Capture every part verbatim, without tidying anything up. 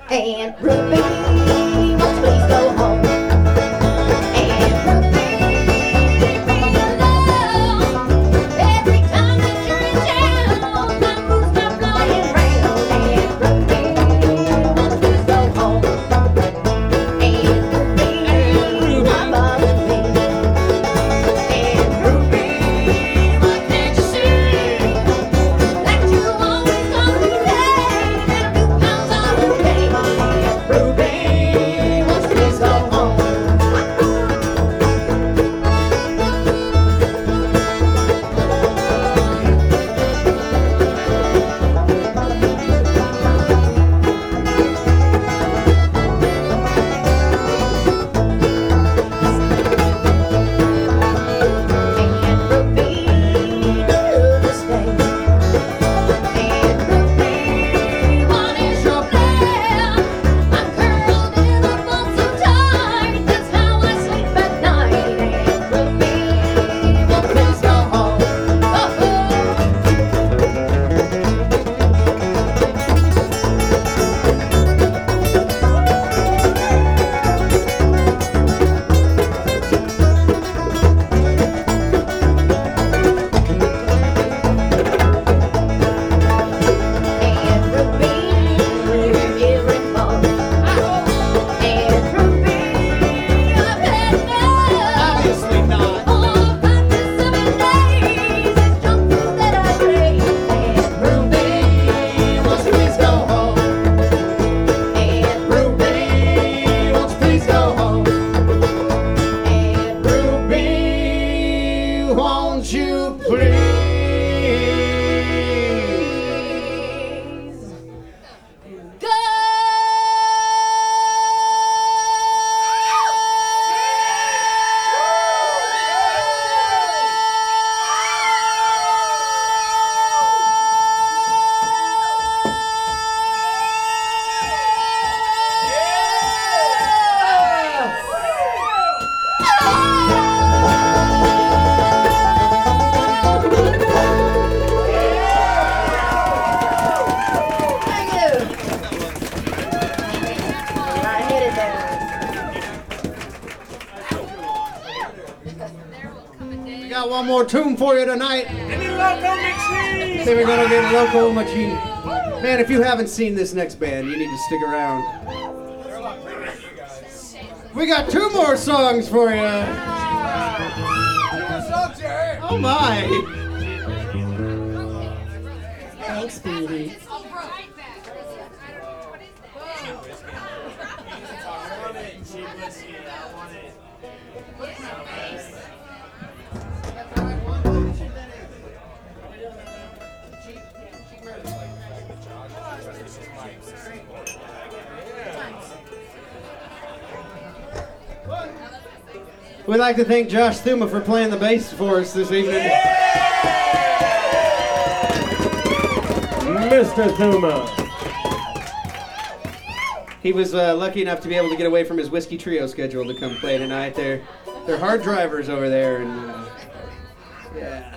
And Ruby, won't you please go home? And Ruby, bring your love. Every time that you're in town, my mood start flying round. And Ruby, won't you please go home? And Ruby, why bother me? And Ruby, why can't you see that you always gonna be there? And a few pounds are okay. Ruby, won't you please go home? And Ruby, do the same. And Ruby, what is your plan? I'm curled in a ball so tight, that's how I sleep at night. And Ruby, won't you please go home? Oh, And Ruby, here it comes. And Ruby, I've had enough. Obviously not. All five to seven days, it's junk food that I crave. And Ruby, won't you please go home? And Ruby, won't you please go home? And Ruby, Won't you please? go. Thank you. I hit it there. We got one more tune for you tonight. Say we're gonna get Loco Machine. Man, if you haven't seen this next band, you need to stick around. We got two more songs for you. Oh my! Thanks, Speedy. We'd like to thank Josh Thuma for playing the bass for us this evening. Mister Thuma. He was uh, lucky enough to be able to get away from his Whiskey Trio schedule to come play tonight. They're, they're hard drivers over there, and uh, yeah.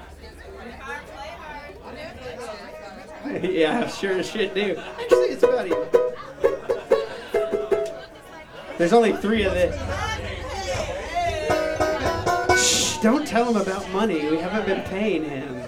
Yeah, sure as shit do. Actually, it's about even. There's only three of this. Shh, don't tell him about money. We haven't been paying him.